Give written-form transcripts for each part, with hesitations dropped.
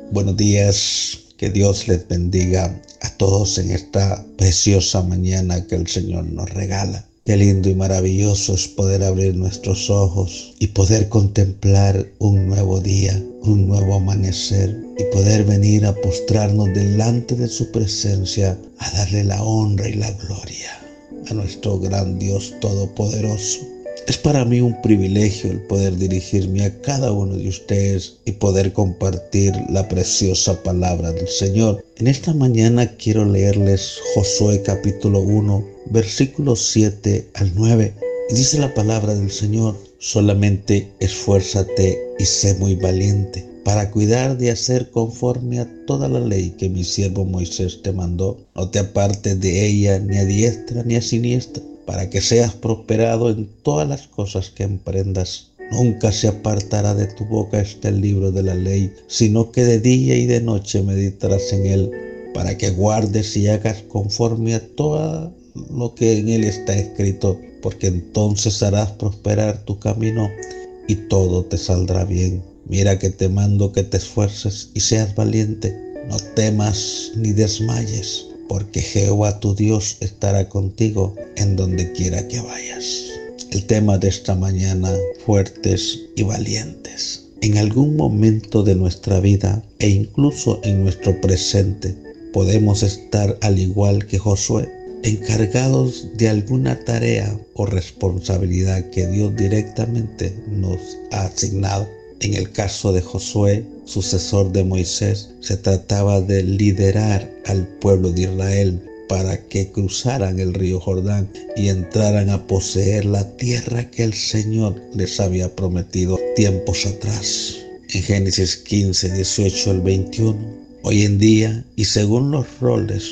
Buenos días, que Dios les bendiga a todos en esta preciosa mañana que el Señor nos regala. Qué lindo y maravilloso es poder abrir nuestros ojos y poder contemplar un nuevo día, un nuevo amanecer y poder venir a postrarnos delante de su presencia a darle la honra y la gloria a nuestro gran Dios todopoderoso. Es para mí un privilegio el poder dirigirme a cada uno de ustedes y poder compartir la preciosa palabra del Señor. En esta mañana quiero leerles Josué capítulo 1, versículos 7 al 9. Y dice la palabra del Señor: solamente esfuérzate y sé muy valiente para cuidar de hacer conforme a toda la ley que mi siervo Moisés te mandó. No te apartes de ella ni a diestra ni a siniestra, para que seas prosperado en todas las cosas que emprendas. Nunca se apartará de tu boca este libro de la ley, sino que de día y de noche meditarás en él, para que guardes y hagas conforme a todo lo que en él está escrito, porque entonces harás prosperar tu camino y todo te saldrá bien. Mira que te mando que te esfuerces y seas valiente. No temas ni desmayes, porque Jehová tu Dios estará contigo en donde quiera que vayas. El tema de esta mañana: fuertes y valientes. En algún momento de nuestra vida e incluso en nuestro presente podemos estar al igual que Josué, encargados de alguna tarea o responsabilidad que Dios directamente nos ha asignado. En el caso de Josué, sucesor de Moisés, se trataba de liderar al pueblo de Israel para que cruzaran el río Jordán y entraran a poseer la tierra que el Señor les había prometido tiempos atrás. En Génesis 15, 18 al 21, hoy en día, y según los roles,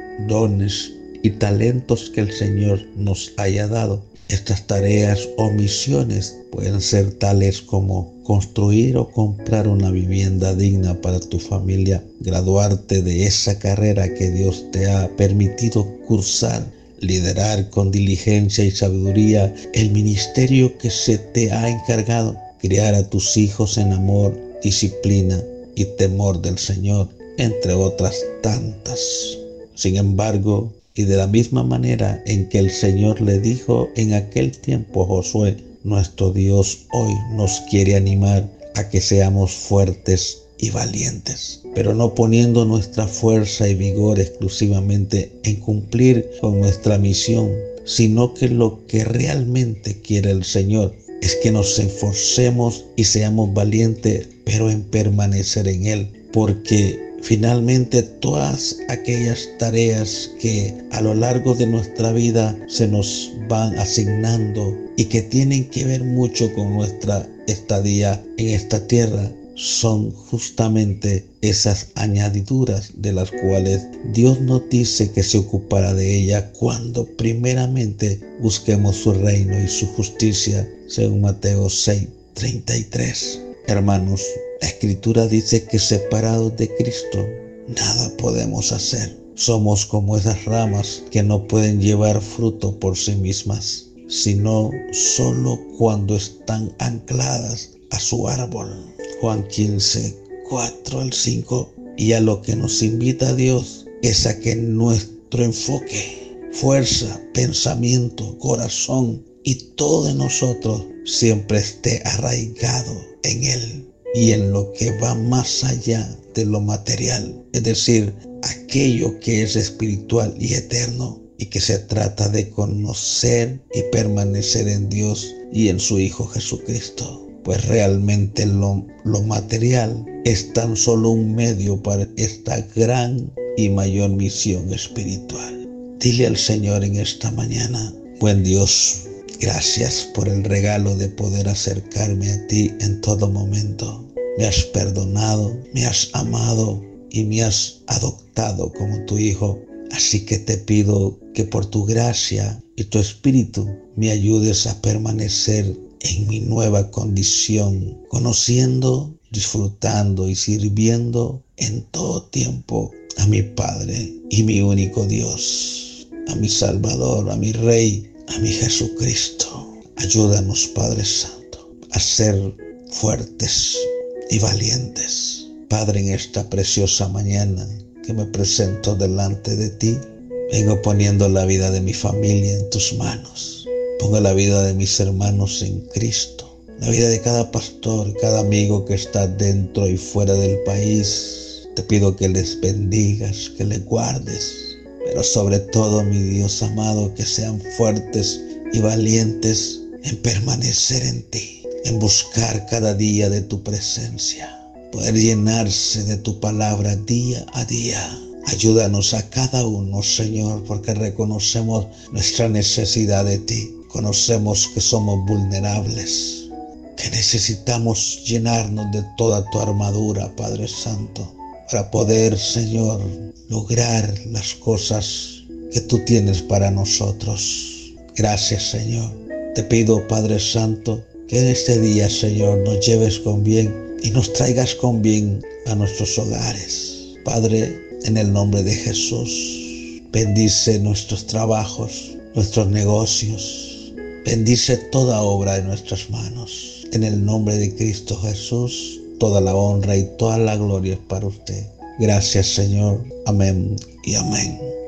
dones y talentos que el Señor nos haya dado, estas tareas o misiones pueden ser tales como construir o comprar una vivienda digna para tu familia, graduarte de esa carrera que Dios te ha permitido cursar, liderar con diligencia y sabiduría el ministerio que se te ha encargado, criar a tus hijos en amor, disciplina y temor del Señor, entre otras tantas. Sin embargo, y de la misma manera en que el Señor le dijo en aquel tiempo a Josué, nuestro Dios hoy nos quiere animar a que seamos fuertes y valientes, pero no poniendo nuestra fuerza y vigor exclusivamente en cumplir con nuestra misión, sino que lo que realmente quiere el Señor es que nos esforcemos y seamos valientes, pero en permanecer en Él, porque finalmente todas aquellas tareas que a lo largo de nuestra vida se nos van asignando y que tienen que ver mucho con nuestra estadía en esta tierra son justamente esas añadiduras de las cuales Dios nos dice que se ocupará de ella cuando primeramente busquemos su reino y su justicia, según Mateo 6:33. Hermanos, la Escritura dice que separados de Cristo nada podemos hacer. Somos como esas ramas que no pueden llevar fruto por sí mismas, sino solo cuando están ancladas a su árbol. Juan 15, 4 al 5. Y a lo que nos invita Dios es a que nuestro enfoque, fuerza, pensamiento, corazón y todo de nosotros siempre esté arraigado en Él y en lo que va más allá de lo material, es decir, aquello que es espiritual y eterno, y que se trata de conocer y permanecer en Dios y en su Hijo Jesucristo. Pues realmente lo material es tan solo un medio para esta gran y mayor misión espiritual. Dile al Señor en esta mañana: buen Dios, gracias por el regalo de poder acercarme a ti en todo momento. Me has perdonado, me has amado y me has adoptado como tu hijo. Así que te pido que por tu gracia y tu espíritu me ayudes a permanecer en mi nueva condición, conociendo, disfrutando y sirviendo en todo tiempo a mi Padre y mi único Dios, a mi Salvador, a mi Rey, a mi Jesucristo. Ayúdanos, Padre Santo, a ser fuertes y valientes Padre, en esta preciosa mañana que me presento delante de ti, vengo poniendo la vida de mi familia en tus manos. Pongo la vida de mis hermanos en Cristo, la vida de cada pastor, cada amigo que está dentro y fuera del país. Te pido que les bendigas, que les guardes, pero sobre todo, mi Dios amado, que sean fuertes y valientes en permanecer en ti, en buscar cada día de tu presencia, poder llenarse de tu palabra día a día. Ayúdanos a cada uno, Señor, porque reconocemos nuestra necesidad de ti. Conocemos que somos vulnerables, que necesitamos llenarnos de toda tu armadura, Padre Santo, para poder, Señor, lograr las cosas que tú tienes para nosotros. Gracias, Señor. Te pido, Padre Santo, que en este día, Señor, nos lleves con bien y nos traigas con bien a nuestros hogares. Padre, en el nombre de Jesús, bendice nuestros trabajos, nuestros negocios. Bendice toda obra de nuestras manos. En el nombre de Cristo Jesús, toda la honra y toda la gloria es para usted. Gracias, Señor. Amén y amén.